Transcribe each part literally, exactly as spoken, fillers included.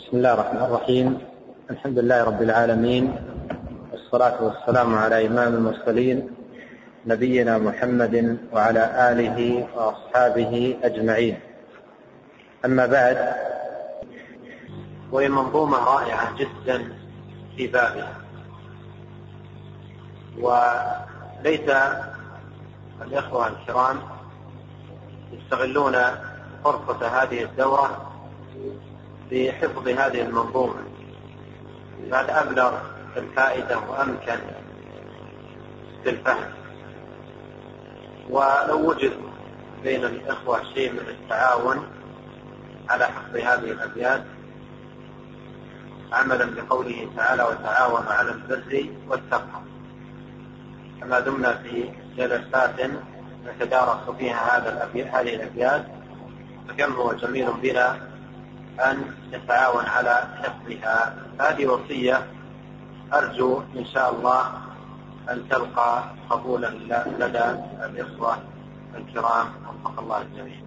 بسم الله الرحمن الرحيم. الحمد لله رب العالمين، والصلاة والسلام على إمام المرسلين نبينا محمد وعلى آله وأصحابه أجمعين. أما بعد، وهي منظومة رائعة جدا في بابها، وليس الإخوة الكرام يستغلون فرصة هذه الدورة في حفظ هذه المنظومة، بل أبلغ الفائدة وأمكن في الفهم. ولو وجد بين الإخوة شيء من التعاون على حفظ هذه الأبيات عملا بقوله تعالى: وتعاونوا على البر والتقوى، كما دمنا في جلسات نتدارس فيها هذا هذه الأبيات، فكم هو جميل بنا أن نتعاون على حفظها. هذه وصية أرجو إن شاء الله أن تلقى قبولا لدى الإخوة الكرام وفق الله الجميع.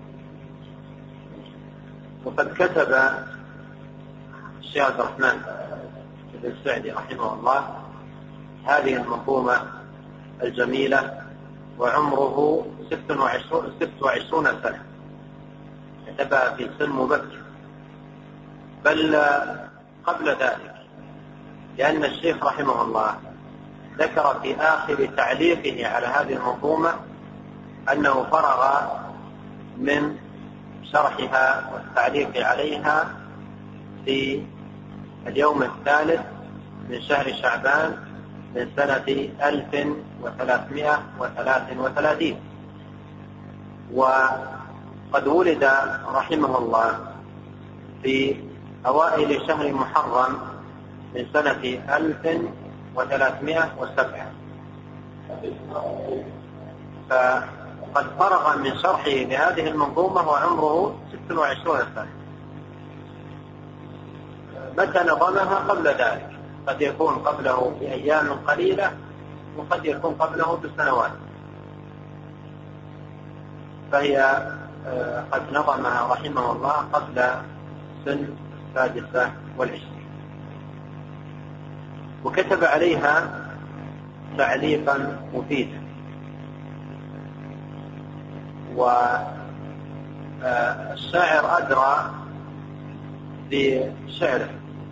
وقد كتب الشيخ عبد الرحمن بن سعدي رحمه الله هذه المنظومة الجميلة وعمره ست وعشرون سنة، كتبها في سن مبكر، بل قبل ذلك، لأن الشيخ رحمه الله ذكر في آخر تعليقه على هذه المنظومة أنه فرغ من شرحها والتعليق عليها في اليوم الثالث من شهر شعبان من سنة ألف وثلاثمائة وثلاث وثلاثين، وقد ولد رحمه الله في أوائل شهر محرم من سنة ألف وثلاثمائة وسبعة، فقد فرغ من شرحه لهذه المنظومة وعمره ست وعشرون سنة. متى نظمها؟ قبل ذلك، قد يكون قبله بأيام قليلة وقد يكون قبله بسنوات، فهي قد نظمها رحمه الله قبل سن السادسة والعشرين، وكتب عليها تعليقا مفيدا. والشاعر أدرى بشعره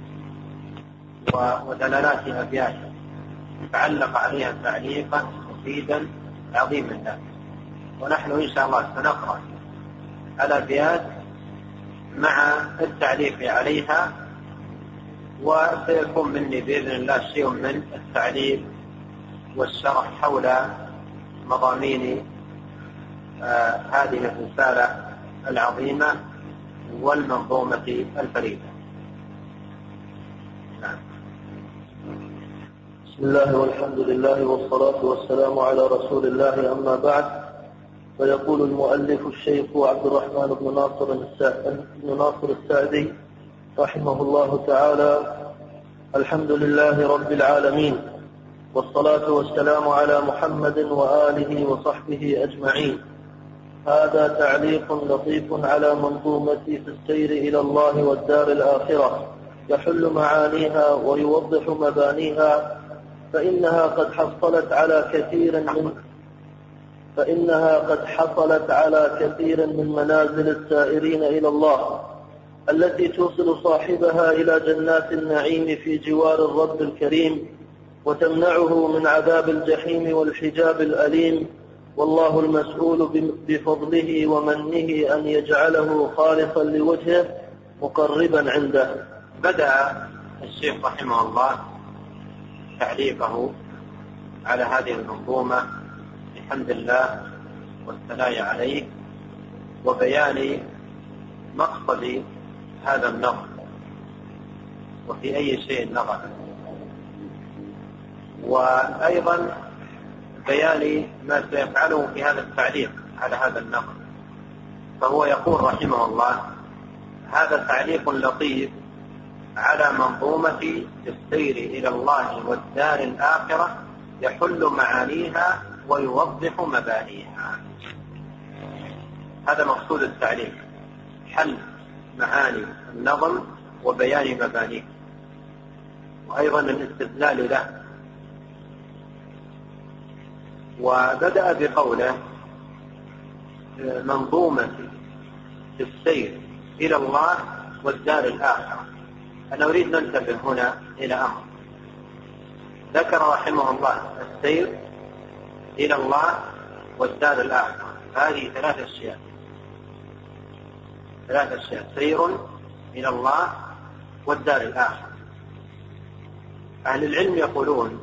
ودلالات أبياته، تعلق عليها تعليقا مفيدا عظيما له. ونحن إن شاء الله سنقرأ الأبيات مع التعليق عليها، وسيكون مني بإذن الله شيء من التعليق والشرح حول مضامين آه هذه الرسالة العظيمة والمنظومة الفريدة. نعم. بسم الله والحمد لله والصلاة والسلام على رسول الله، أما بعد، فيقول المؤلف الشيخ عبد الرحمن بن ناصر بن ناصر السعدي رحمه الله تعالى: الحمد لله رب العالمين، والصلاة والسلام على محمد وآله وصحبه أجمعين. هذا تعليق لطيف على منظومة في السير إلى الله والدار الآخرة، يحل معانيها ويوضح مبانيها، فإنها قد حصلت على كثير من فإنها قد حصلت على كثير من منازل السائرين إلى الله، التي توصل صاحبها إلى جنات النعيم في جوار الرب الكريم، وتمنعه من عذاب الجحيم والحجاب الأليم، والله المسؤول بفضله ومنه أن يجعله خالصا لوجهه مقربا عنده. بدأ الشيخ رحمه الله تعليقه على هذه المنظومة بحمد الله والثناء عليه وبيان مقصد هذا النظم وفي أي شيء نظر، وأيضا بيان ما سيفعله في هذا التعليق على هذا النظم. فهو يقول رحمه الله: هذا تعليق لطيف على منظومة السير إلى الله والدار الآخرة، يحل معانيها ويوضح مبانيها. هذا مقصود التعليق، حل معاني النظم وبيان مبانيه، وأيضا الاستدلال له. وبدأ بقوله منظومة السير إلى الله والدار الآخرة. أنا أريد ننتبه هنا إلى أمر. ذكر رحمه الله السير إلى الله والدار الآخرة، هذه ثلاث أشياء ثلاث أشياء سير إلى الله والدار الآخرة. أهل العلم يقولون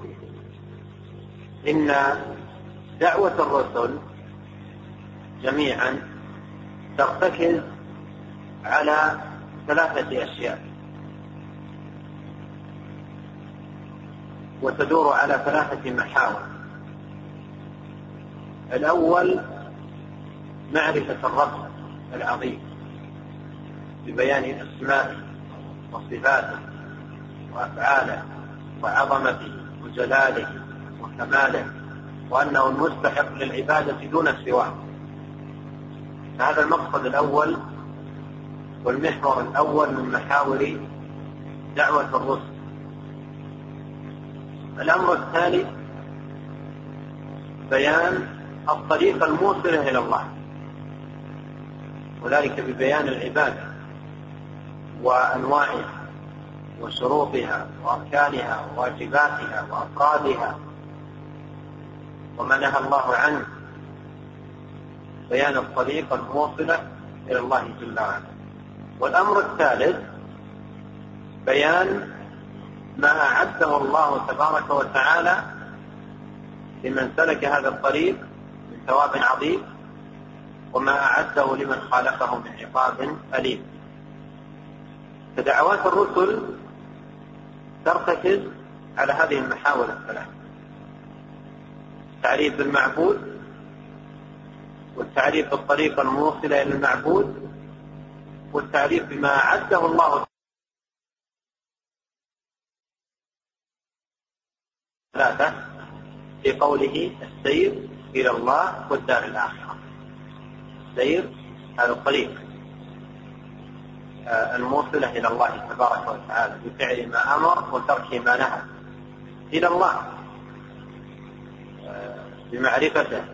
إن دعوة الرسل جميعا ترتكز على ثلاثة أشياء وتدور على ثلاثة محاور. الأول معرفة الرب العظيم ببيان أسمائه وصفاته وأفعاله وعظمته وجلاله وكماله، وأنه المستحق للعبادة دون سواه. هذا المقصد الأول والمحور الأول من محاور دعوة الرسل. الأمر الثاني بيان الطريق الموصلة إلى الله، وذلك ببيان العبادة وأنواعها وشروطها وأركانها وواجباتها وأفرادها وما نهى الله عنه، بيان الطريق الموصلة إلى الله جل وعلا. والأمر الثالث بيان ما أعده الله تبارك وتعالى لمن سلك هذا الطريق من ثواب عظيم، وما أعده لمن خالفه من عقاب أليم. فدعوات الرسل ترتكز على هذه المحاور الثلاث: التعريف بالمعبود، والتعريف بالطريقة الموصلة إلى المعبود، والتعريف بما أعده الله ثلاثة في قوله السير إلى الله والدار الآخرة. السير هذا الطريق الموصلة إلى الله تبارك وتعالى بفعل ما أمر وترك ما نهى، إلى الله بمعرفته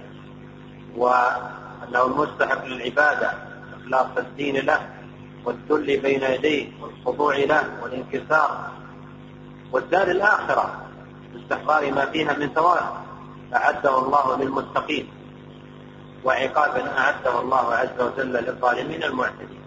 وأنه المستحق للعبادة، إخلاص الدين له والذل بين يديه والخضوع له والانكسار، والدار الآخرة باستحضار ما فيها من ثواب أعده الله للمتقين وعقابا أعده الله عز وجل للظالمين المعتدين.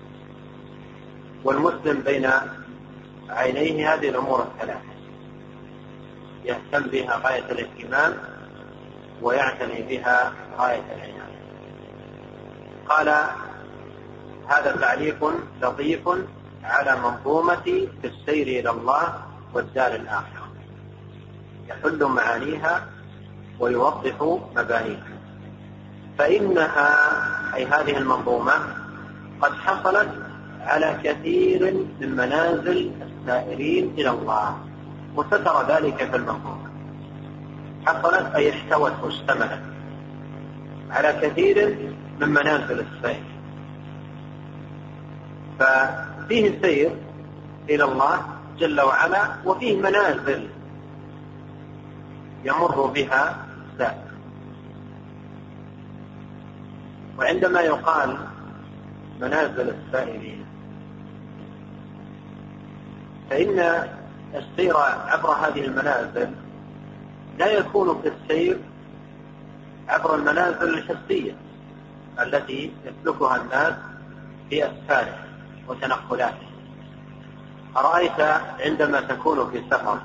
والمسلم بين عينيه هذه الأمور الثلاثة يهتم بها غاية الاهتمام ويعتني بها غاية العناية. قال هذا تعليق لطيف على منظومة السير إلى الله والدار الآخرة، يحل معانيها ويوضح مبانيها. فإنها أي هذه المنظومة قد حصلت على كثير من منازل السائرين إلى الله، وسترى ذلك في المنظومة. حصلت أي احتوت واشتملت على كثير من منازل السير، ففيه السير إلى الله جل وعلا، وفيه منازل يمر بها السائر. وعندما يقال منازل السائرين فإن السير عبر هذه المنازل لا يكون في السير عبر المنازل الحسية التي يسلكها الناس في أسفاره وتنقلاته. أرأيت عندما تكون في سفر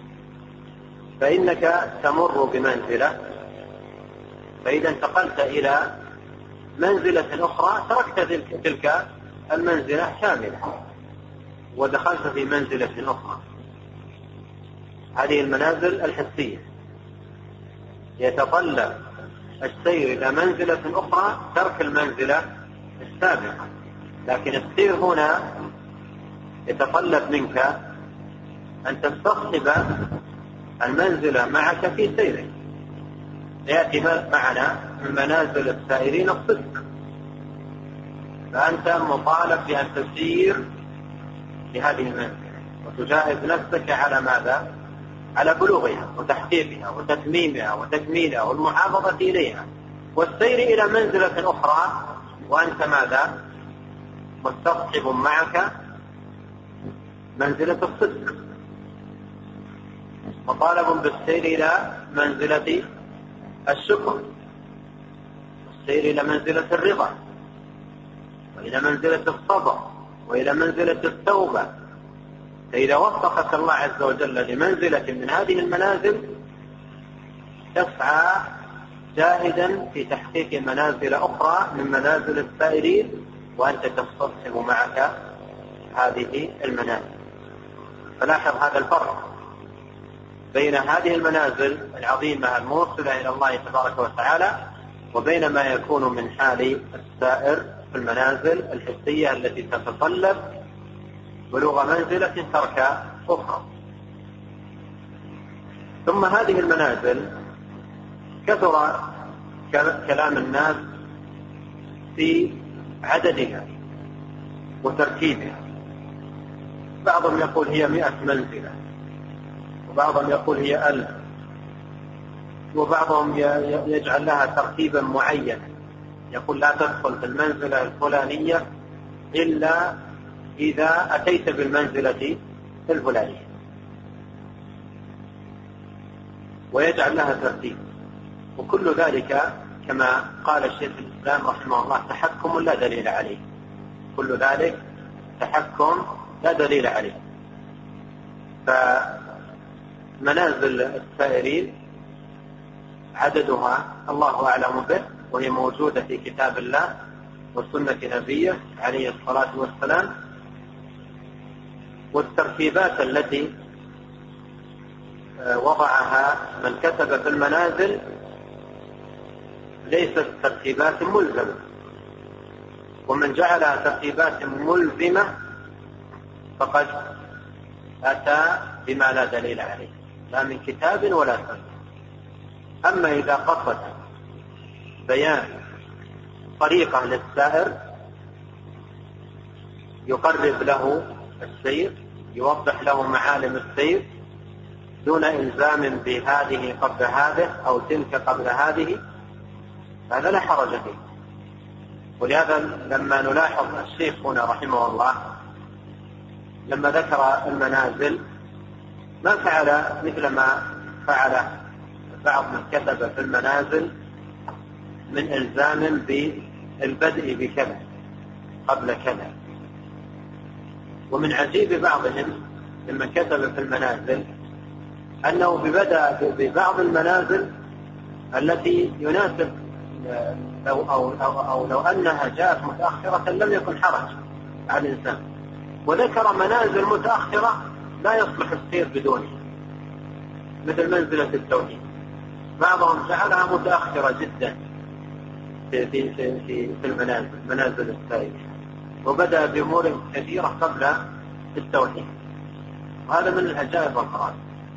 فإنك تمر بمنزلة، فإذا انتقلت إلى منزلة أخرى تركت تلك المنزلة كاملة ودخلت في منزلة أخرى. هذه المنازل الحسية. يتطلب السير إلى منزلة أخرى ترك المنزلة السابقة، لكن السير هنا يتطلب منك أن تستصحب المنزلة معك في سيرك. يأتي معنا من منازل السائرين الصدق، فأنت مطالب بأن تسير لهذه المنزلة وتجاهد نفسك على ماذا؟ على بلوغها وتحقيقها وتتميمها وتكميلها والمحافظة إليها والسير إلى منزلة أخرى وأنت ماذا؟ مستصحب معك منزلة الصدق وطالب بالسير إلى منزلة الشكر والسير إلى منزلة الرضا وإلى منزلة الصبر وإلى منزلة التوبة. فإذا وفقك الله عز وجل لمنزلة من هذه المنازل تسعى جاهدا في تحقيق منازل أخرى من منازل السائرين وأنت تستصحب معك هذه المنازل. فلاحظ هذا الفرق بين هذه المنازل العظيمة الموصلة إلى الله تبارك وتعالى وبين ما يكون من حال السائر في المنازل الحسية التي تتطلب بلوغ منزلة ترك أخرى. ثم هذه المنازل كثر كلام الناس في عددها وترتيبها. بعضهم يقول هي مئة منزلة وبعضهم يقول هي ألف وبعضهم يجعل لها ترتيبا معينا يقول لا تدخل في المنزلة الفلانية إلا إذا أتيت بالمنزلة الفلانية ويجعل لها ترتيب. وكل ذلك كما قال الشيخ الإسلام رحمه الله تحكم لا دليل عليه. كل ذلك تحكم لا دليل عليه. فمنازل السائرين عددها الله أعلم به وهي موجودة في كتاب الله وسنة نبيه عليه الصلاة والسلام. والترتيبات التي وضعها من كتب في المنازل ليست ترتيبات ملزمة ومن جعلها ترتيبات ملزمة فقد أتى بما لا دليل عليه لا من كتاب ولا سنة. أما إذا قصد بيان طريقة للسائر يقرب له السير يوضح له معالم السير دون إلزام بهذه قبل هذه أو تلك قبل هذه هذا لا حرج فيه. ولهذا لما نلاحظ الشيخ هنا رحمه الله لما ذكر المنازل ما فعل مثل ما فعل بعض من كتب في المنازل من إلزام بالبدء بكذا قبل كذا. ومن عجيب بعضهم لما كتب في المنازل أنه بدأ ببعض المنازل التي يناسب لو أو, أو, أو لو أنها جاءت متأخرة لم يكن حرج على الإنسان وذكر منازل متأخرة لا يصلح السير بدونها مثل منزلة التوحيد. بعضهم جعلها متأخرة جدا في, في, في, في المنازل منازل السائرين وبدأ بأمور كثيرة قبل التوحيد وهذا من العجائب والغرائب.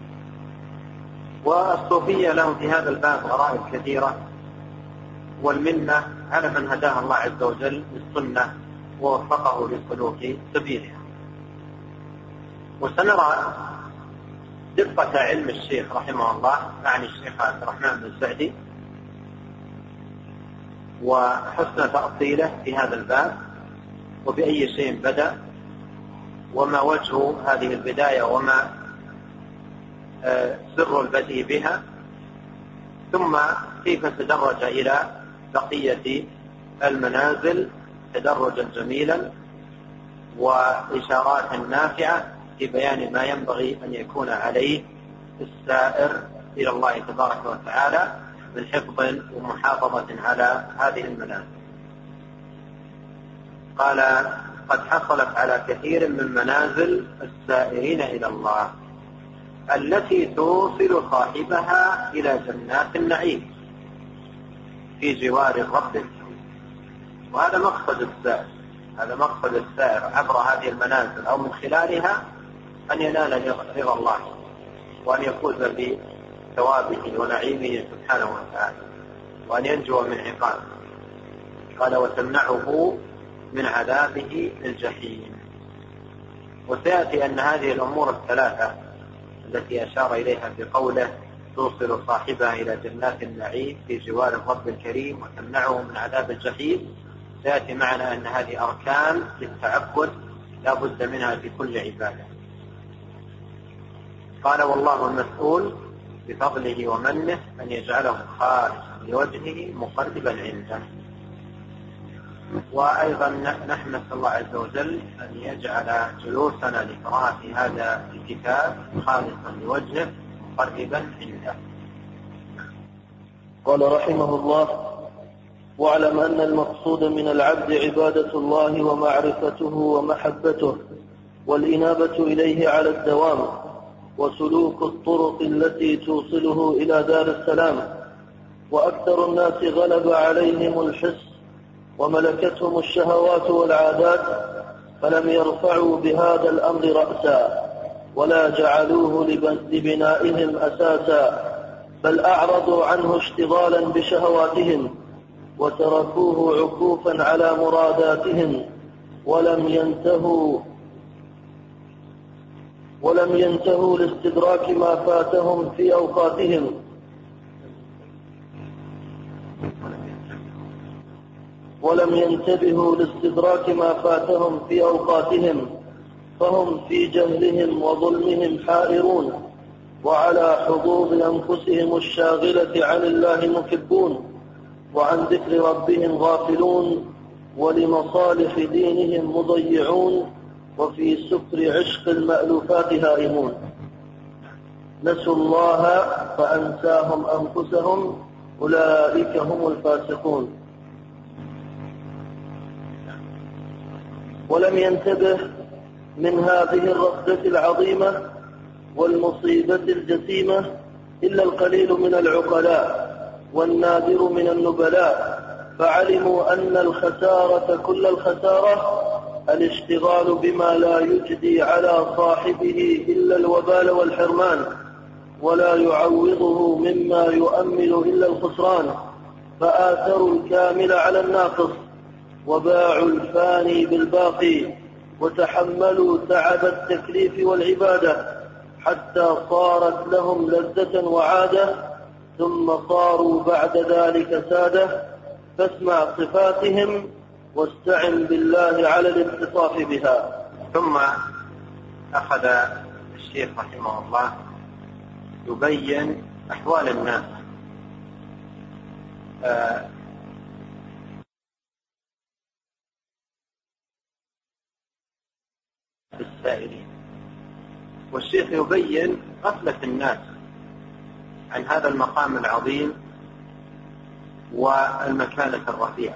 والصوفية لهم في هذا الباب غرائب كثيرة والمنة على من هداه الله عز وجل بالسنة ووفقه لسلوك سبيلها. وسنرى دقة علم الشيخ رحمه الله يعني الشيخ عبد الرحمن بن سعدي وحسن تأصيله في هذا الباب وبأي شيء بدأ وما وجه هذه البداية وما سر البدء بها ثم كيف تدرج إلى بقية المنازل تدرجا جميلا وإشارات نافعة في بيان ما ينبغي أن يكون عليه السائر إلى الله تبارك وتعالى من حفظ ومحافظة على هذه المنازل. قال قد حصلت على كثير من منازل السائرين إلى الله التي توصل صاحبها إلى جنات النعيم في جوار الرب. وهذا مقصد السائر هذا مقصد السائر عبر هذه المنازل أو من خلالها أن ينال رضا الله وأن يفوز بثوابه ونعيمه سبحانه وتعالى وأن ينجو من عقابه. قال وتمنعه من عذابه الجحيم. وسيأتي أن هذه الأمور الثلاثة التي أشار إليها في قوله توصل صاحبها إلى جنات النعيم في جوار الرب الكريم وتمنعه من عذاب الجحيم، سيأتي معنا أن هذه أركان للتعبد لا بد منها في كل عبادة. قال والله المسؤول بفضله ومنه أن يجعله خالصا لوجهه مقربا عنده. وأيضا نحن نسأل الله عز وجل أن يجعل جلوسنا لقراءة هذا الكتاب خالصا لوجهه مقربا عنده. قال رحمه الله: واعلم أن المقصود من العبد عبادة الله ومعرفته ومحبته والإنابة إليه على الدوام، وسلوك الطرق التي توصله إلى دار السلام. وأكثر الناس غلب عليهم الحس وملكتهم الشهوات والعادات، فلم يرفعوا بهذا الأمر رأسا ولا جعلوه لبنائهم أساسا، بل أعرضوا عنه اشتغالا بشهواتهم وتركوه عكوفا على مراداتهم، ولم ينتهوا ولم ينتهوا لاستدراك ما فاتهم في أوقاتهم ولم ينتبهوا لاستدراك ما فاتهم في أوقاتهم فهم في جهلهم وظلمهم حائرون، وعلى حظوظ أنفسهم الشاغلة عن الله مكبون، وعن ذكر ربهم غافلون، ولمصالح دينهم مضيعون، وفي سكر عشق المألوفات هائمون. نسوا الله فأنساهم أنفسهم، أولئك هم الفاسقون. ولم ينتبه من هذه الرصدة العظيمة والمصيبة الجسيمة إلا القليل من العقلاء والنادر من النبلاء، فعلموا أن الخسارة كل الخسارة الاشتغال بما لا يجدي على صاحبه إلا الوبال والحرمان، ولا يعوضه مما يؤمل إلا الخسران، فآثروا الكامل على الناقص وباعوا الفاني بالباقي، وتحملوا تعب التكليف والعبادة حتى صارت لهم لذة وعادة، ثم صاروا بعد ذلك سادة. فاسمع صفاتهم واستعن بالله على الاتصاف بها. ثم أخذ الشيخ رحمه الله يبين أحوال الناس آه السائلين، والشيخ يبين غفلة الناس عن هذا المقام العظيم والمكانة الرفيعة.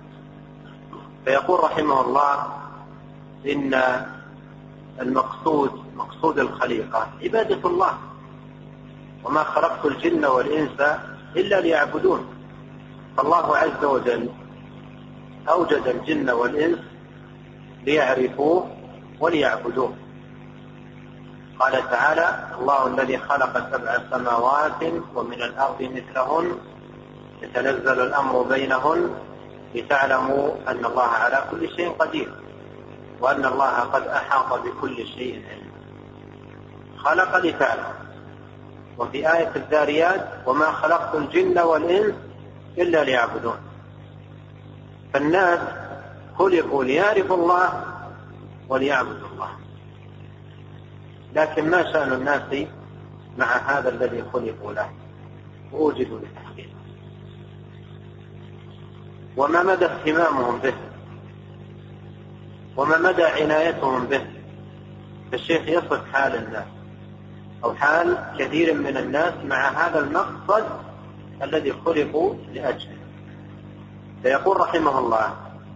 فيقول رحمه الله: إن المقصود مقصود الخليقة عبادة الله، وما خلقت الجن والإنس إلا ليعبدون. فالله عز وجل أوجد الجن والإنس ليعرفوه وليعبدوه. قال تعالى: الله الذي خلق سبع سماوات ومن الأرض مثلهن يتنزل الأمر بينهن لتعلموا أن الله على كل شيء قدير وأن الله قد أحاط بكل شيء علما. خلق لتعلم. وفي آية الذاريات: وما خلقت الجن والإنس إلا ليعبدون. فالناس خلقوا ليعرفوا الله وليعبدوا الله، لكن ما شأن الناس مع هذا الذي خلقوا له ووجدوا لتحقيقه؟ وما مدى اهتمامهم به؟ وما مدى عنايتهم به؟ فالشيخ يصف حال الناس أو حال كثير من الناس مع هذا المقصد الذي خلقوا لأجله. فيقول رحمه الله: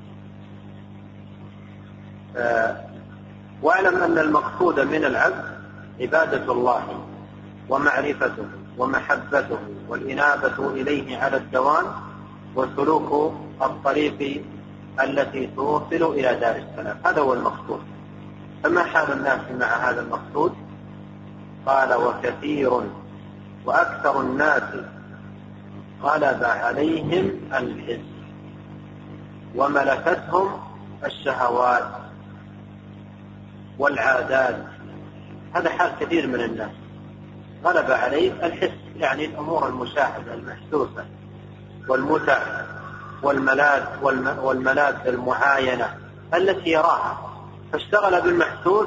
آه واعلم أن المقصود من العبد عبادة الله ومعرفته ومحبته والإنابة إليه على الدوام، وسلوك الطريق التي توصل إلى دار السلام. هذا هو المقصود. فما حال الناس مع هذا المقصود؟ قال: وكثير وأكثر الناس غلب عليهم الحس وملكتهم الشهوات والعادات. هذا حال كثير من الناس، غلب عليه الحس، يعني الأمور المشاهدة المحسوسة والمتع والملاذ والملاذ المعاينة التي يراها، فاشتغل بالمحسوس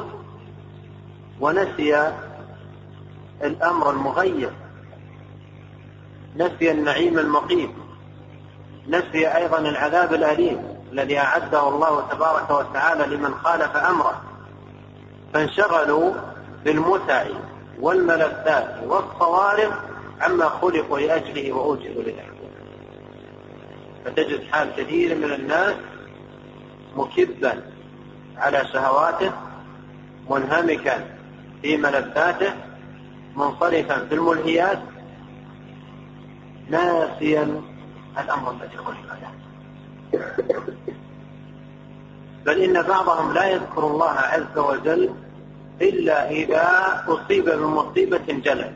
ونسي الأمر المغير، نسي النعيم المقيم، نسي أيضا العذاب الأليم الذي أعده الله تبارك وتعالى لمن خالف أمره، فانشغلوا بالمتع والملذات والصوارف عما خلقوا لأجله وأوجدوا لأجله. فتجد حال كثير من الناس مكبا على شهواته، منهمكا في ملذاته، منصرفا في الملهيات، ناسيا الأمر الذي خلق له. بل إن بعضهم لا يذكر الله عز وجل إلا إذا أصيب بمصيبة جلل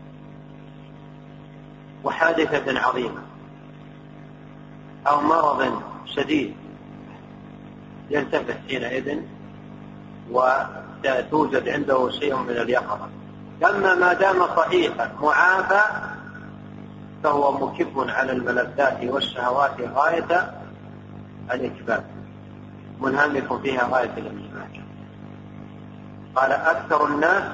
وحادثة عظيمة أو مرض شديد، يلتفت حينئذ وتوجد عنده شيء من اليقظة. أما ما دام صحيحا معافى فهو مكب على الملذات والشهوات غاية الإكباب، منهمك فيها غاية الانهماك. قال أكثر الناس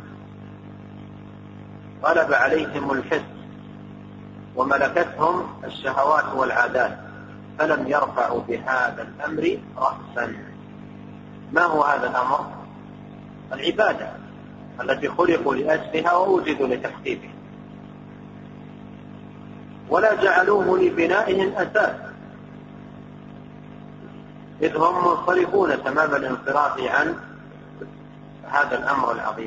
غلب عليهم الحس وملكتهم الشهوات والعادات، فلم يرفعوا بهذا الأمر رأسا. ما هو هذا الأمر؟ العبادة التي خلقوا لأجلها ووجدوا لتحقيقها، ولا جعلوه لبنائهم أساس، إذ هم منصرفون تمام الانصراف عن هذا الأمر العظيم،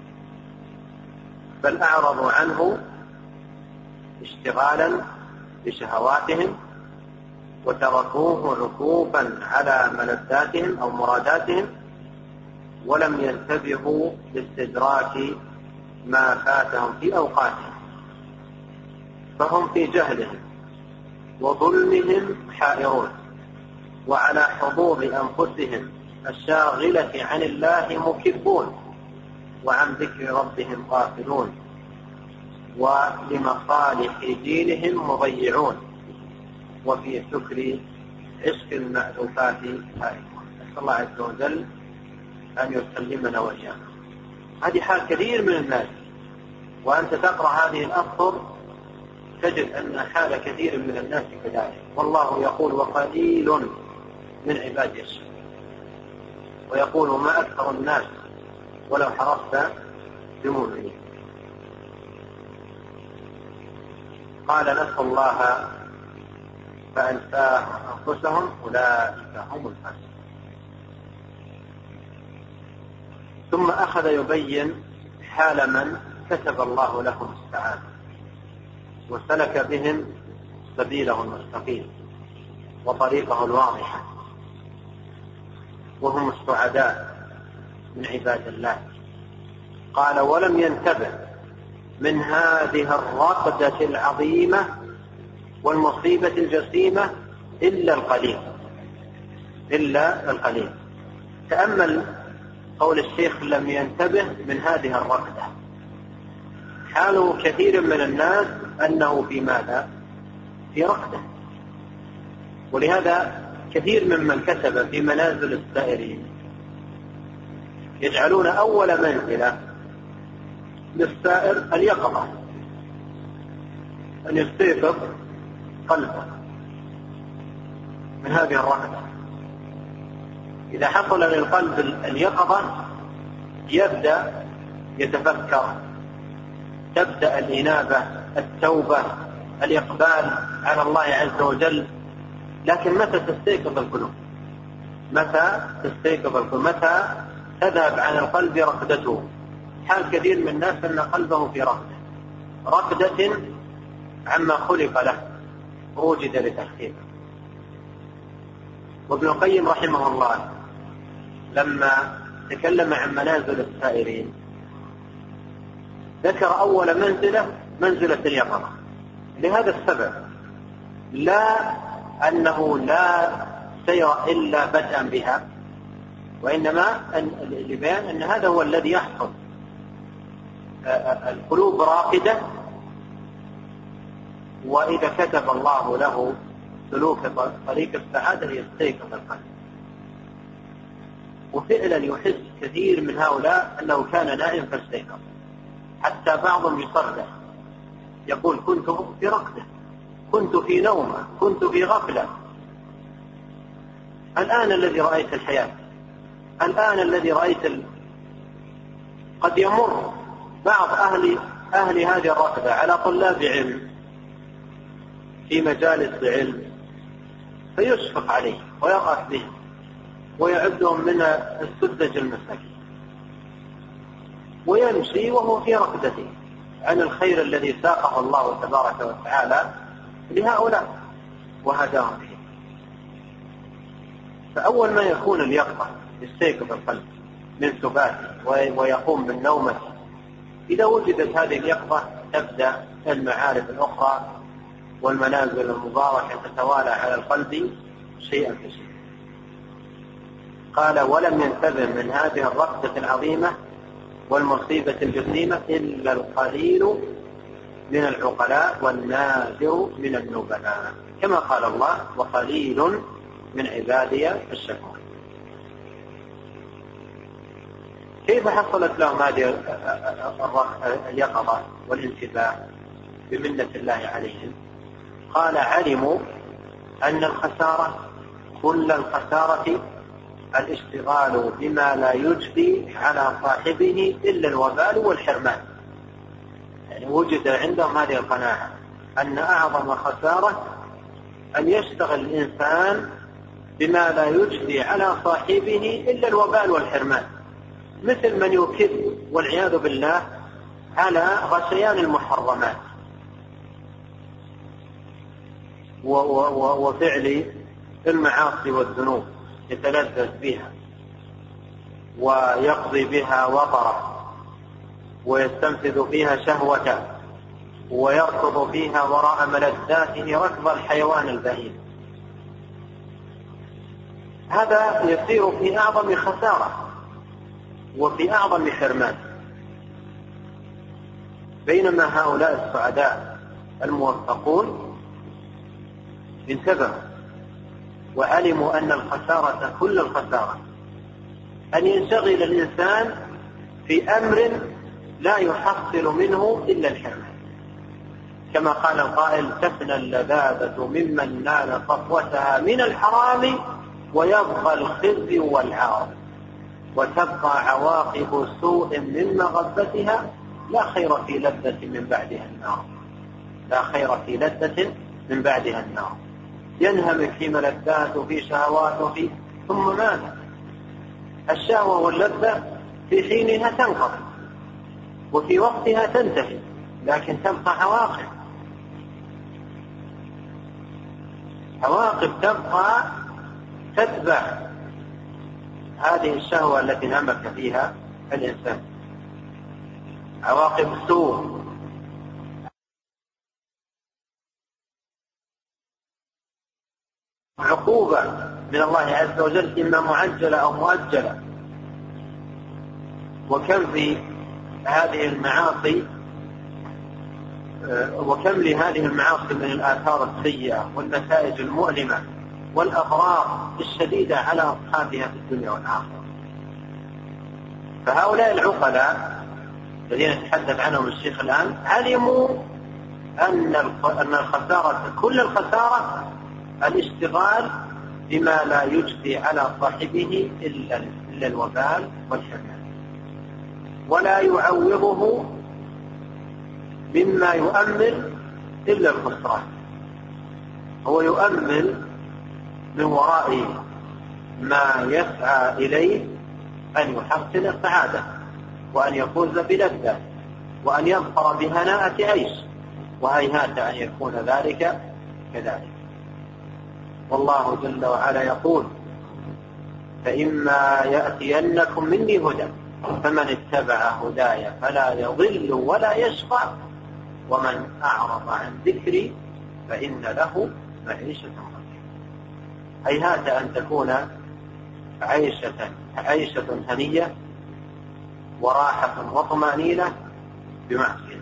بل أعرضوا عنه اشتغالا بشهواتهم وتركوه عكوفا على ملذاتهم أو مراداتهم، ولم ينتبهوا لاستدراك ما فاتهم في أوقاتهم، فهم في جهلهم وظلمهم حائرون، وعلى حظوظ أنفسهم الشاغلة عن الله مكبون، وعن ذكر ربهم غافلون، ولمصالح دينهم مضيعون، وفي سكر عشق المألوفات هائمون. نسأل الله عز وجل أن يسلمنا وإياكم. هذه حال كثير من الناس، وأنت تقرأ هذه الأسطر تجد أن حال كثير من الناس كذلك. والله يقول وقليل من عبادي الشكور، ويقول ما أكثر الناس ولو حرصت بمؤمنين. قال نسوا الله فأنساهم أنفسهم أولئك هم الفاسقون. ثم أخذ يبين حال من كتب الله لهم السعادة وسلك بهم سبيله المستقيم وطريقه الواضحة، وهم السعداء من عباد الله. قال ولم ينتبه من هذه الرقدة العظيمة والمصيبة الجسيمة إلا القليل إلا القليل. تأمل قول الشيخ لم ينتبه من هذه الرقدة. حال كثير من الناس أنه في ماذا؟ في رقدة. ولهذا كثير ممن كتب في منازل السائرين يجعلون أول منزلة للسائر اليقظة، أن يستيقظ قلبه من هذه الرقدة. إذا حصل للقلب اليقظة يبدأ يتفكر، تبدأ الإنابة، التوبة، الإقبال على الله عز وجل. لكن متى تستيقظ القلوب؟ متى تستيقظ القلوب؟ متى تذهب عن القلب رقدته؟ حال كثير من الناس أن قلبه في رقدة رقدة عما خلق له ووجد لتحقيقه. وابن القيم رحمه الله لما تكلم عن منازل السائرين ذكر أول منزلة منزلة اليقظة، لهذا السبب، لا أنه لا سير إلا بدءا بها، وإنما لبيان أن هذا هو الذي يحصل. القلوب راقدة، وإذا كتب الله له سلوك طريق السعادة يستيقظ القلب. وفعلا يحس كثير من هؤلاء أنه كان نائم فاستيقظ، حتى بعضهم يصرح يقول كنت في رقدة، كنت في نومة، كنت في غفلة. الآن الذي رأيت الحياة، الآن الذي رأيت ال... قد يمر بعض أهل, أهل هذه الرقدة على طلاب علم في مجالس علم فيشفق عليه ويرأف به ويعدهم من السذج المساكين، ويمشي وهو في رقدته عن الخير الذي ساقه الله تبارك وتعالى لهؤلاء وهداهم به. فأول ما يكون اليقظة يستيقظ القلب من سباته ويقوم من نومه. إذا وجدت هذه اليقظة تبدأ المعارف الأخرى والمنازل المباركة تتوالى على القلب شيئا فشيئا. قال ولم ينتبه من هذه الرقدة العظيمة والمصيبة الجسيمة إلا القليل من العقلاء والنادر من النبلاء، كما قال الله وقليل من عبادي الشكور. كيف حصلت لهم هذه اليقظة والانتباه بمنة الله عليهم؟ قال علموا أن الخسارة كل الخسارة الاشتغال بما لا يجدي على صاحبه إلا الوبال والحرمان. يعني وجد عندهم هذه القناعة أن أعظم خسارة أن يشتغل الإنسان بما لا يجدي على صاحبه إلا الوبال والحرمان، مثل من يكذ والعياذ بالله على غشيان المحرمات وفعل المعاصي والذنوب، يتلذذ بها ويقضي بها وطره ويستنفذ فيها شهوته ويركض فيها وراء ملذاته ركض الحيوان البهيم. هذا يصير في أعظم خسارة وفي أعظم حرمان، بينما هؤلاء السعداء الموفقون انتبهوا وعلموا أن الخسارة كل الخسارة أن ينشغل الإنسان في أمر لا يحصل منه إلا الحرمان، كما قال القائل تفنى اللذاذة ممن نال صفوتها من الحرام ويبقى الخزي والعار، وتبقى عواقب سوء من مغبتها لا خير في لذة من بعدها النار، لا خير في لذة من بعدها النار. ينهمك في ملذات وفي شهوات وفي ثم مات. الشهوة واللذة في حينها تنقضي وفي وقتها تنتهي، لكن تبقى عواقب، عواقب تبقى تتبع هذه الشهوة التي نمك فيها الإنسان، عواقب سوء. عقوبة من الله عز وجل إما معجلة أو مؤجلة. وكم في هذه المعاصي وكم لهذه المعاصي من الآثار السيئة والنتائج المؤلمة والأضرار الشديدة على أصحابها في الدنيا والآخرة. فهؤلاء العقلاء الذين يتحدث عنهم الشيخ الآن علموا أن الخسارة كل الخسارة الاشتغال بما لا يجدي على صاحبه إلا الوبال والحرمان، ولا يعوضه مما يؤمل إلا الخسران. هو يؤمل من وراء ما يسعى إليه أن يحصل السعادة وأن يفوز بلذة وأن يظفر بهناءة عيش، وهيهات أن يكون ذلك كذلك. والله جل وعلا يقول فإما يأتينكم مني هدى فمن اتبع هداي فلا يضل ولا يشقى ومن أعرض عن ذكري فإن له معيشة ضنكا. هيهات أن تكون عيشة عيشة هنية وراحة وطمأنينة بمعصية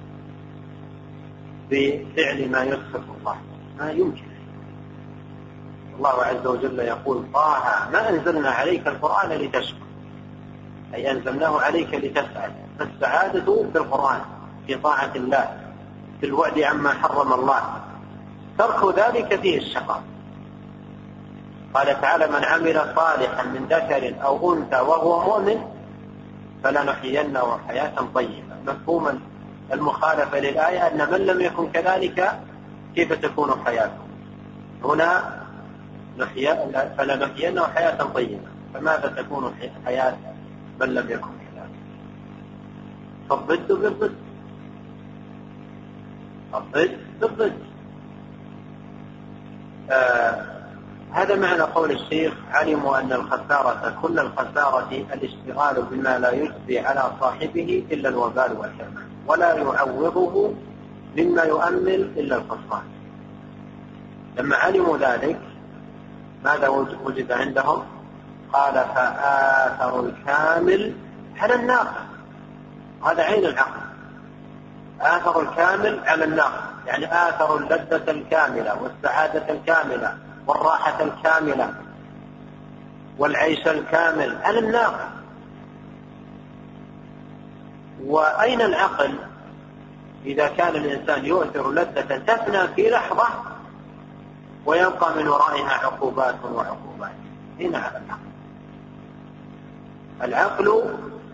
بفعل ما يسخط الله، ما يمكن. الله عز وجل يقول: طه ما أنزلنا عليك القرآن لتشقى، أي أنزلناه عليك لتسعد. فالسعادة في القرآن، في طاعة الله، في الوعد عما حرم الله، ترك ذلك فيه الشقاء. قال تعالى: من عمل صالحا من ذكر أو أنثى وهو مؤمن فلنحيينه حياة طيبة. مفهوم المخالفة للآية أن من لم يكن كذلك كيف تكون حياته؟ هنا فلنحيينه حياة طيبة، فماذا تكون حياة من لم يكن كذلك؟ فالضد بالضد، الضد بالضد. آه هذا معنى قول الشيخ: علموا أن الخسارة كل الخسارة الاشتغال بما لا يجزي على صاحبه إلا الوبال والحرمان، ولا يعوضه مما يؤمل إلا الخسران. لما علموا ذلك ماذا وجد عندهم؟ قال: فآثروا الكامل على الناقص. هذا عين العقل، آثروا الكامل على الناقص، يعني آثروا اللذة الكاملة والسعادة الكاملة والراحة الكاملة والعيش الكامل على الناقص. وأين العقل إذا كان الإنسان يؤثر لذة تفنى في لحظة ويبقى من ورائها عقوبات وعقوبات؟ هنا على العقل. العقل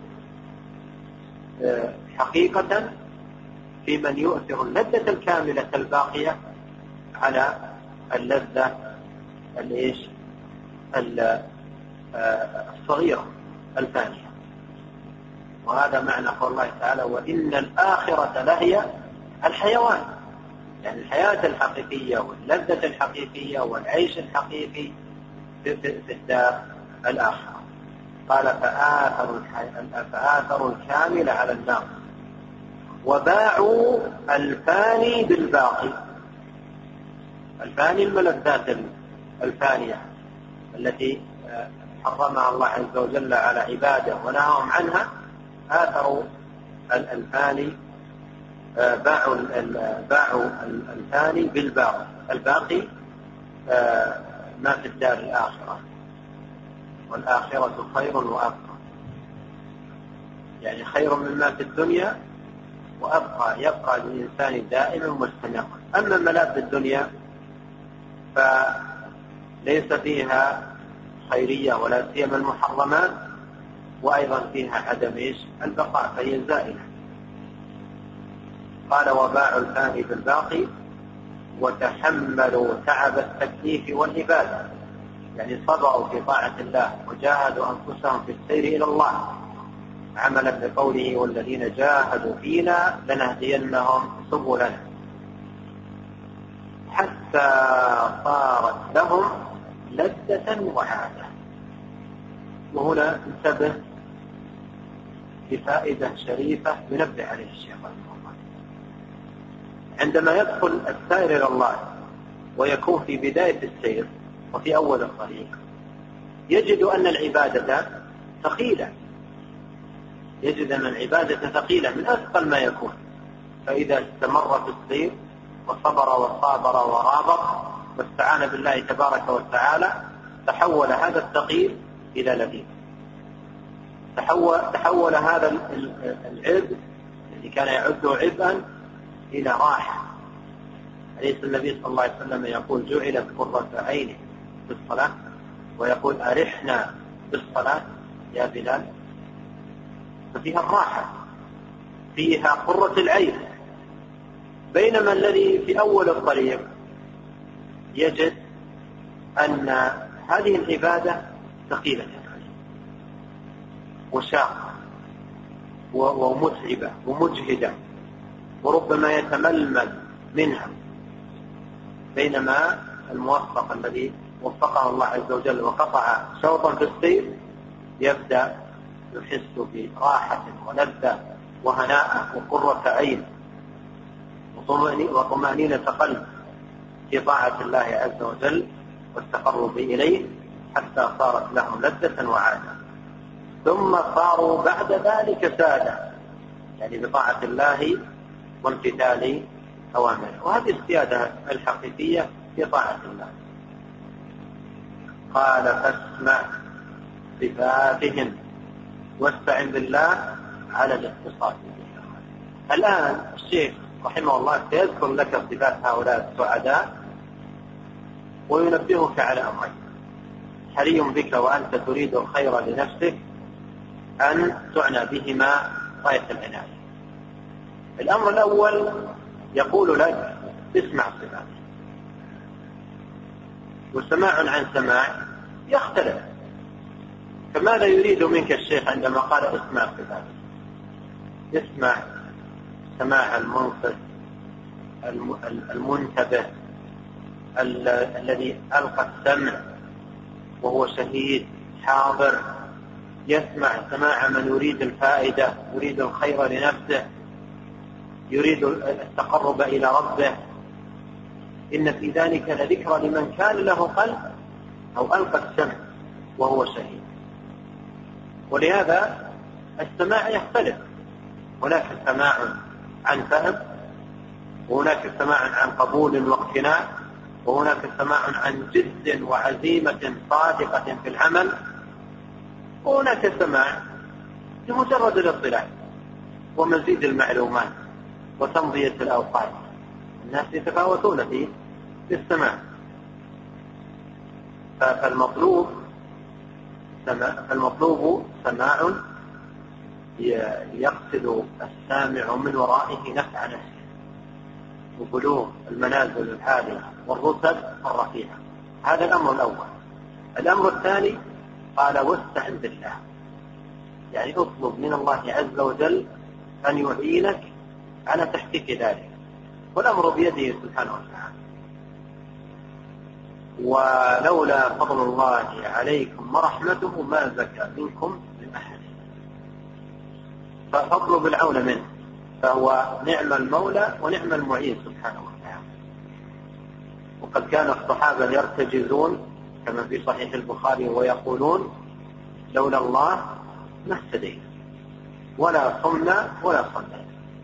حقيقة في من يؤثر اللذة الكاملة الباقية على اللذة الإيش الصغيرة الفانية. وهذا معنى قول الله تعالى: وإن الآخرة لهي الحيوان، يعني الحياة الحقيقية واللذة الحقيقية والعيش الحقيقي في الدار الآخرة. قال: فآثروا فآثروا الكامل على الناقص وباعوا الفاني بالباقي. الفاني الملذات الفانية التي حرمها الله عز وجل على عباده ونهاهم عنها، آثروا الفاني، باعوا باعوا الفاني بالباقي. الباقي ما في الدار الآخرة، والآخرة خير وأبقى، يعني خير مما في الدنيا وأبقى، يبقى للإنسان دائما مستمرا. أما ملاذ الدنيا فليس فيها خيرية ولا سيما المحرمات، وأيضا فيها عدم إيش البقاء، فهي زائلة. قال: وباعوا الفاني بالباقي وتحملوا تعب التكليف والعبادة، يعني صبروا في طاعة الله وجاهدوا أنفسهم في السير إلى الله، عملا بقوله: والذين جاهدوا فينا لنهدينهم سبلنا، حتى صارت لهم لذة وعادة. وهنا انتبه لفائدة شريفة ينبه عليه الشيخ رحمه الله. عندما يدخل السائر إلى الله ويكون في بداية السير وفي أول الطريق، يجد أن العبادة ثقيلة، يجد أن العبادة ثقيلة من أثقل ما يكون. فإذا استمر في السير وصبر وصابر ورابط واستعان بالله تبارك وتعالى، تحول هذا الثقيل إلى لذيذ، تحول, تحول هذا العبء الذي كان يعده عبئا إلى راحة. أليس النبي صلى الله عليه وسلم يقول: جعلت قرة عيني بالصلاة، ويقول: أرحنا بالصلاة يا بلال. ففيها الراحة، فيها قرة العين. بينما الذي في أول الطريق يجد أن هذه العبادة ثقيلة وشاقة ومتعبة ومجهدة، وربما يتململ منها. بينما الموفق الذي وفقه الله عز وجل وقطع شوطا في السير يبدأ يحس براحة ولذة وهناء وقرة عين وطمأنينة قلب في طاعة الله عز وجل والتقرب إليه، حتى صارت لهم لذة وعادة، ثم صاروا بعد ذلك سادة، يعني بطاعة الله وامتثال أوامره. وهذه السيادة الحقيقية في طاعة الله. قال فاسمع صفاتهم واستعن بالله على الاتصال بها. الآن الشيخ رحمه الله سيذكر لك صفات هؤلاء السعداء وينبهك على أمرين حري بك وأنت تريد الخير لنفسك أن تعنى بهما غاية العناية. الأمر الأول يقول لك اسمع صفاته، وسماع عن سماع يختلف. فماذا يريد منك الشيخ عندما قال اسمع صفاته؟ اسمع سماع المنصت المنتبه الذي ألقى السمع وهو شهيد حاضر، يسمع سماع من يريد الفائدة، يريد الخير لنفسه، يريد التقرب إلى ربه. إن في ذلك لذكرى لمن كان له قلب أو ألقى السمع وهو شهيد. ولهذا السماع يختلف، هناك سماع عن فهم، وهناك سماع عن قبول واقتناع، وهناك سماع عن جد وعزيمة صادقة في العمل، وهناك سماع لمجرد الاطلاع ومزيد المعلومات وتمضية الأوقات. الناس يتفاوتون في السماع. فالمطلوب سماع فالمطلوب سماع يقصد السامع من ورائه نفع نفسه وبلوغ المنازل العالية والرتب الرفيعة. هذا الأمر الأول. الأمر الثاني قال واستعن بالله، يعني اطلب من الله عز وجل أن يعينك على تحقيق ذلك، والأمر بيده سبحانه وتعالى. ولولا فضل الله عليكم ورحمته ما زكى منكم من أحد، فاطلب العون منه، فهو نعم المولى ونعم المعين سبحانه وتعالى. وقد كان الصحابة يرتجزون كما في صحيح البخاري ويقولون لولا الله ما اهتدينا ولا صمنا ولا صلينا.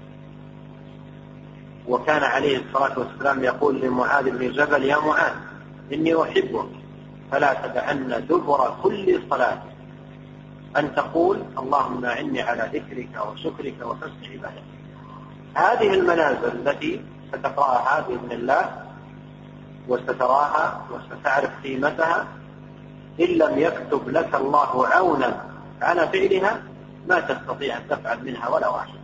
وكان عليه الصلاة والسلام يقول لمعاذ بن جبل يا معاذ إني أحبك فلا تدعن دبر كل صلاة أن تقول اللهم أعني على ذكرك وشكرك وحسن عبادتك. هذه المنازل التي ستقرأها بإذن الله وستراها وستعرف قيمتها، إن لم يكتب لك الله عونا على فعلها ما تستطيع أن تفعل منها ولا واحدة.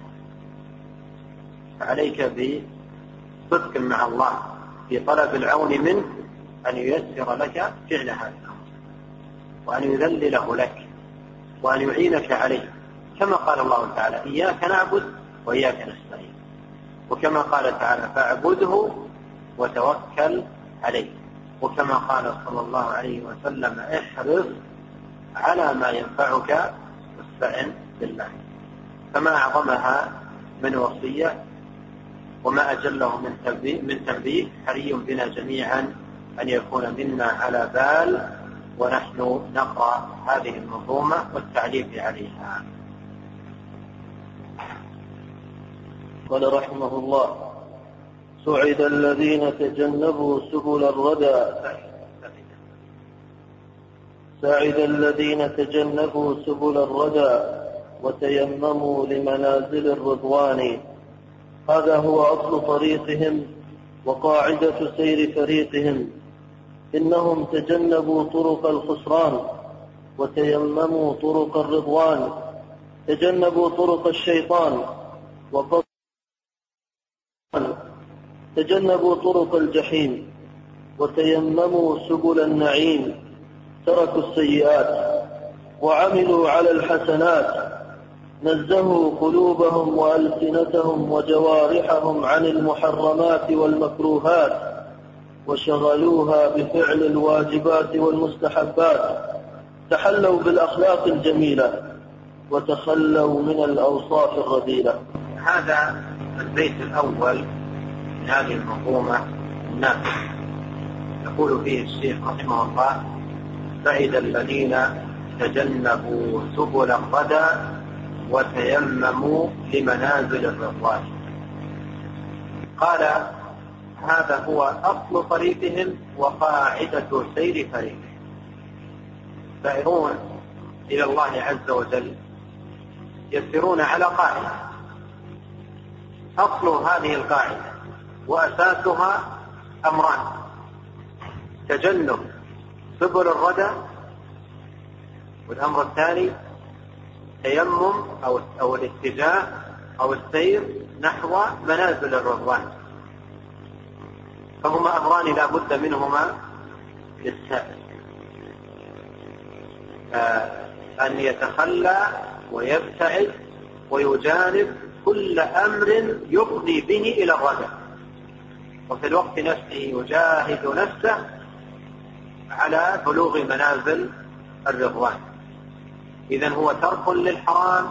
فعليك بصدق مع الله في طلب العون منه أن ييسر لك فعل هذا الأمر، وأن يذلله لك، وأن يعينك عليه، كما قال الله تعالى إياك نعبد وإياك نستعين، وكما قال تعالى فاعبده وتوكل عليه، وكما قال صلى الله عليه وسلم احرص على ما ينفعك واستعن بالله. فما أعظمها من وصية وما أجله من تنبيه, من تنبيه حري بنا جميعا أن يكون منا على بال ونحن نقرأ هذه المنظومة والتعليق عليها. قال رحمه الله سعد الذين تجنبوا سبل الردى سعد الذين تجنبوا سبل الردى وتيمموا لمنازل الرضوان. هذا هو أصل طريقهم وقاعدة سير فريقهم. إنهم تجنبوا طرق الخسران وتيمموا طرق الرضوان، تجنبوا طرق الشيطان وقصد تجنبوا طرق الجحيم وتيمموا سبل النعيم. تركوا السيئات وعملوا على الحسنات، نزهوا قلوبهم وألسنتهم وجوارحهم عن المحرمات والمكروهات، وشغلوها بفعل الواجبات والمستحبات. تحلوا بالأخلاق الجميلة وتخلوا من الأوصاف الرذيلة. هذا البيت الأول من هذه المنظومة النافعة. يقول فيه الشيخ رحمه الله سعد الذين تجنبوا سبل الردى وتيمموا لمنازل الرضوان. قال هذا هو أصل طريقهم وقاعدة سير طريقهم. سائرون إلى الله عز وجل يسيرون على قاعدة، أصل هذه القاعدة وأساسها أمران: تجنب سبل الردى، والأمر الثاني تيمم أو, أو الاتجاه أو السير نحو منازل الرضوان. فهما أمران لا بد منهما للسائر، آه أن يتخلى ويبتعد ويجانب كل أمر يفضي به إلى الردى، وفي الوقت نفسه يجاهد نفسه على بلوغ منازل الرضوان. إذن هو ترك للحرام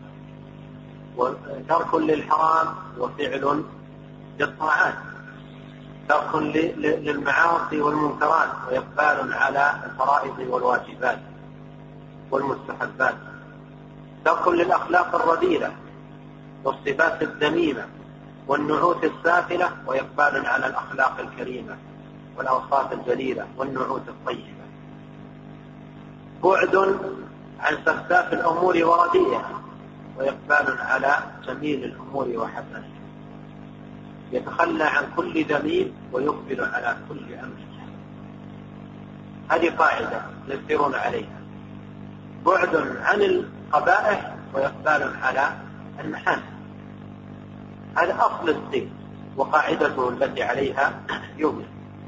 وترك للحرام وفعل للطاعات، ترك للمعاصي والمنكرات وإقبال على الفرائض والواجبات والمستحبات، ترك للأخلاق الرذيلة والصفات الذميمة والنعوت السافلة وإقبال على الأخلاق الكريمة والأوصاف الجليلة والنعوت الطيبة، بعد عن سفساف الأمور ورديئها وإقبال على جميل الأمور وحسنها، يتخلى عن كل ذميم ويقبل على كل أمر. هذه قاعدة يسيرون عليها: بعد عن القبائح وإقبال على المحاسن. هذا أصل السير وقاعدته التي عليها يبنى.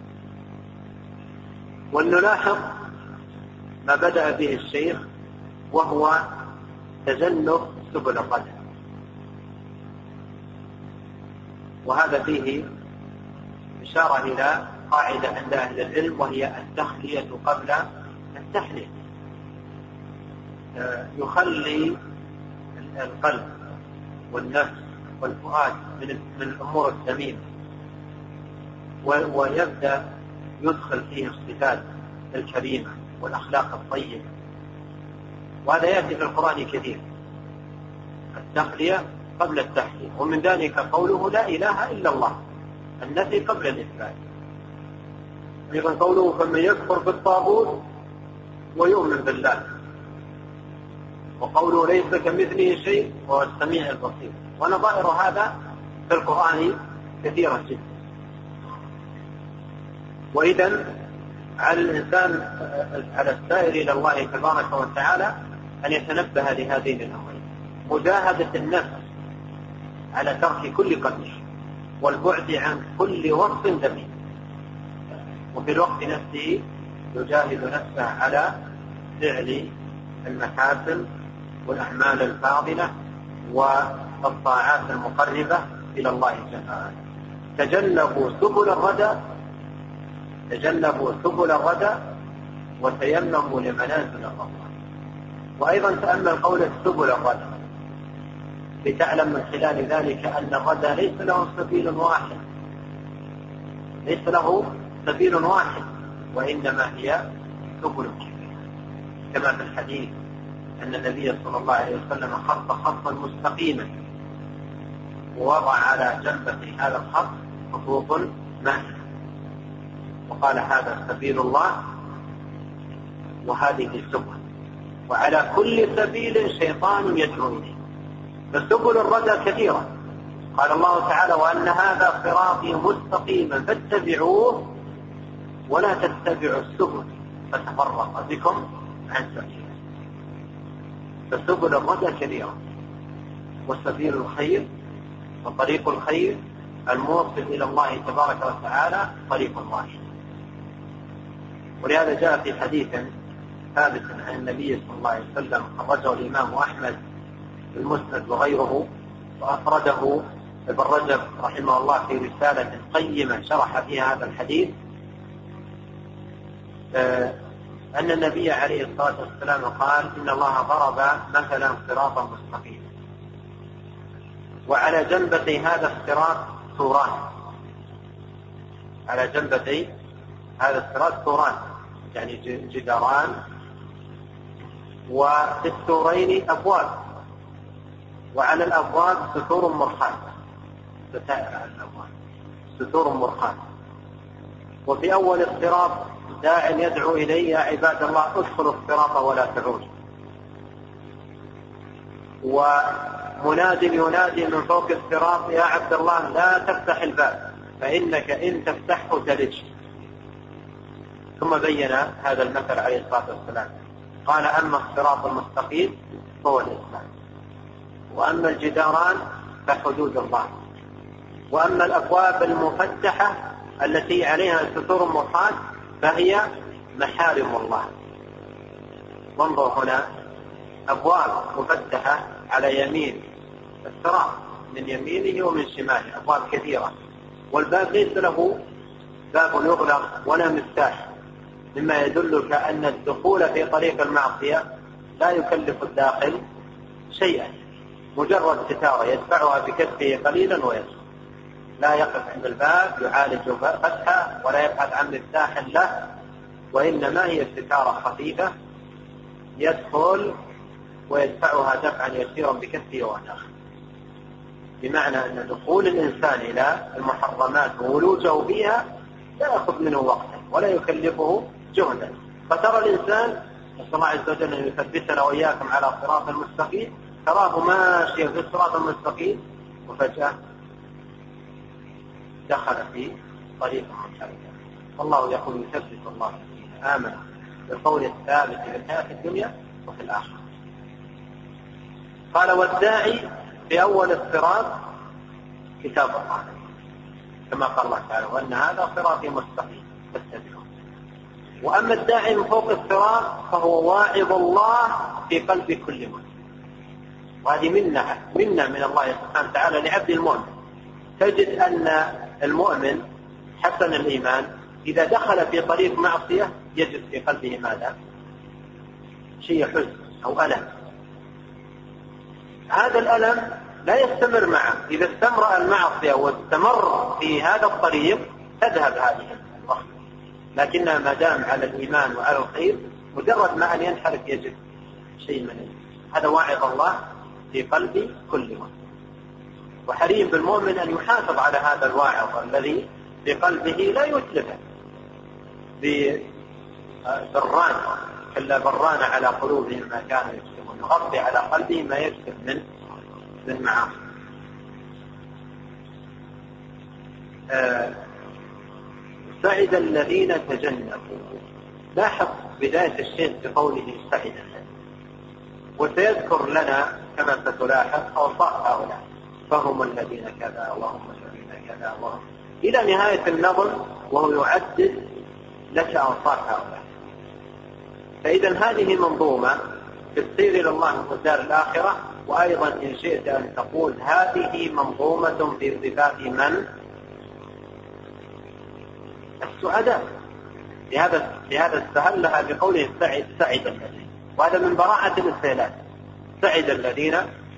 ونلاحظ ما بدأ به الشيخ وهو تجنب سبل الردى، وهذا فيه إشارة إلى قاعدة عند أهل العلم وهي التخلية قبل التحلية. يخلي القلب والنفس والفؤاد من الأمور الذميمة ويبدأ يدخل فيه الصفات الكريمة والأخلاق الطيبة، وهذا يأتي في القرآن كثير، التخلية قبل التحلية. ومن ذلك قوله لا إله إلا الله، النفي قبل الإثبات. أيضا قوله فمن يكفر بالطاغوت ويؤمن بالله، وقوله ليس كمثله شيء وهو السميع البصير. ونظائر هذا في القرآن كثيرة جدا. وإذن على الإنسان على السائر إلى الله تبارك وتعالى أن يتنبه لهذين الأمرين: مجاهدة النفس على ترك كل قبيح والبعد عن كل وصف ذميم، وفي الوقت نفسه يجاهد نفسه على فعل المحاسن والأعمال الفاضلة والطاعات المقربة إلى الله تعالى. تجنبوا سبل الردى تجنبوا سبل الردى وتيمموا لمنازل الرضوان. وأيضا تأمل قول سبل الردى لتعلم من خلال ذلك أن الردى ليس له سبيل واحد، ليس له سبيل واحد وإنما هي سبل كثيرة، كما في الحديث أن النبي صلى الله عليه وسلم خط خطا مستقيما ووضع على جنبة هذا الخط خطوط مائية وقال هذا سبيل الله وهذه سبل، وعلى كل سبيل شيطان يدعو إليه. فسبل الردى كثيرة. قال الله تعالى وأن هذا صراطي مستقيما فاتبعوه ولا تتبعوا السبل فتفرق بكم عن سبيله. فسبل الردى كثيرة، وسبيل الخير وطريق الخير الموصل إلى الله تبارك وتعالى طريق واحد. ولهذا جاء في حديث ثابت عن النبي صلى الله عليه وسلم خرجه الإمام أحمد في المسند وغيره، وأفرده ابن رجب رحمه الله في رسالة قيمة شرح فيها هذا الحديث، أن النبي عليه الصلاة والسلام قال إن الله ضرب مثلا صراطا مستقيما وعلى جنبتي هذا الصراط سوران، على جنبتي هذا الصراط سوران، يعني جداران، وفي السورين أبواب، وعلى الأبواب ستور مرخاة، ستائر على الأبواب ستور مرخاة. وفي أول الصراط داع يدعو إليه: يا عباد الله ادخلوا الصراط ولا تعوجوا. ومناد ينادي من فوق الصراط: يا عبد الله لا تفتح الباب فإنك إن تفتحه تلج. ثم بين هذا المثل عليه الصلاة والسلام، قال: أما الصراط المستقيم فهو الإسلام، وأما الجداران فحدود الله، وأما الأبواب المفتحة التي عليها ستور مرخاة فهي محارم الله. وانظر هنا أبواب مفتحة على يمين الصراط، من يمينه ومن شماله أبواب كثيرة، والباب ليس له باب يغلق ولا مفتاح، مما يدلك أن الدخول في طريق المعصية لا يكلف الداخل شيئا، مجرد ستارة يدفعها بكتفه قليلا ويدخل، لا يقف عند الباب يعالج فتحه ولا يبحث عن مفتاح له، وإنما هي ستارة خفيفة يدخل ويدفعها دفعا يسيرا بكتفه وداخل. بمعنى أن دخول الإنسان إلى المحرمات وولوجه فيها لا يأخذ منه وقتا ولا يكلفه جهدا. فترى الإنسان، نسأل الله عز وجل أن يثبتنا وإياكم على صراط المستقيم، تراه ماشيا في الصراط المستقيم وفجأة دخل في طريق منحرف. والله يقول: يثبت الله الذين آمنوا بالقول الثابت في الحياة الدنيا وفي الآخرة. قال: والداعي في أول الصراط كتاب الله، كما قال الله تعالى: وأن هذا صراطي مستقيم فاتبعوه. وأما الداعي من فوق الصراط فهو واعظ الله في قلب كل مسلم. وهذه منة منة من الله سبحانه وتعالى لعبد المؤمن. تجد أن المؤمن حسن الإيمان إذا دخل في طريق معصية يجد في قلبه ماذا؟ شيء حزن أو ألم. هذا الألم لا يستمر معه، إذا استمر المعصية واستمر في هذا الطريق تذهب هذه الوقت، لكنها ما دام على الإيمان وعلى الخير مجرد ما أن ينحرف يجد شيء من الإيمان. هذا واعظ الله في قلب كل مسلم، وحري بالمؤمن أن يحافظ على هذا الواعظ الذي في قلبه لا يتلفه بالران، كلا بران على قلوبهم ما كانوا يكسبون، يغطي على قلبه ما يكسب من من معاصي. آه سعد الذين تجنبوا. لاحظ بداية الشيخ بقوله سعد الذين، وسيذكر لنا كما ستلاحظ أوصاف هؤلاء، فهم الذين كذا وهم الذين كذا وهم إلى نهاية النظم، وهو يعدد لك أوصاف هؤلاء. فإذا هذه منظومة في السير إلى الله والدار الآخرة، وأيضا إن شئت أن تقول هذه منظومة في صفات من؟ السعداء. لهذا لهذا استهل لها بقوله سعد سعد الذين، وهذا من براعة الاستهلال. سعد الذين،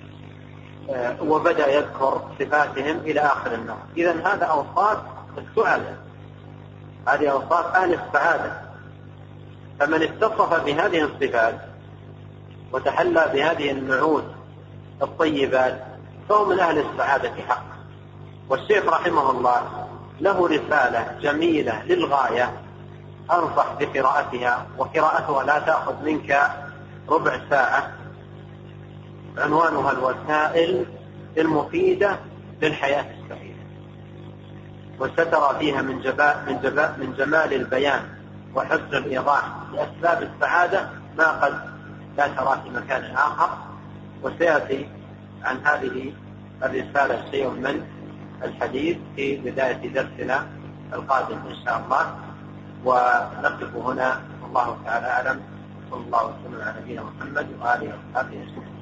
وبدأ يذكر صفاتهم إلى آخر النظم. إذن هذا أوصاف السعداء، هذه أوصاف أهل السعادة. فمن اتصف بهذه الصفات وتحلى بهذه النعوت الطيبات فهو من أهل السعادة حقا. والشيخ رحمه الله له رسالة جميلة للغاية، أنصح بقراءتها، وقراءتها لا تأخذ منك ربع ساعة، عنوانها الوسائل المفيدة للحياة السعيدة. وسترى فيها من جبال من جبال من جمال البيان وحسن الإيضاح لأسباب السعادة ما قد لا ترى في مكان آخر. وسيأتي عن هذه الرسالة شيء من الحديث في بداية درسنا القادم إن شاء الله. ونقف هنا، والله تعالى أعلم، صلى الله وسلم على نبينا محمد وآله وصحبه أجمعين.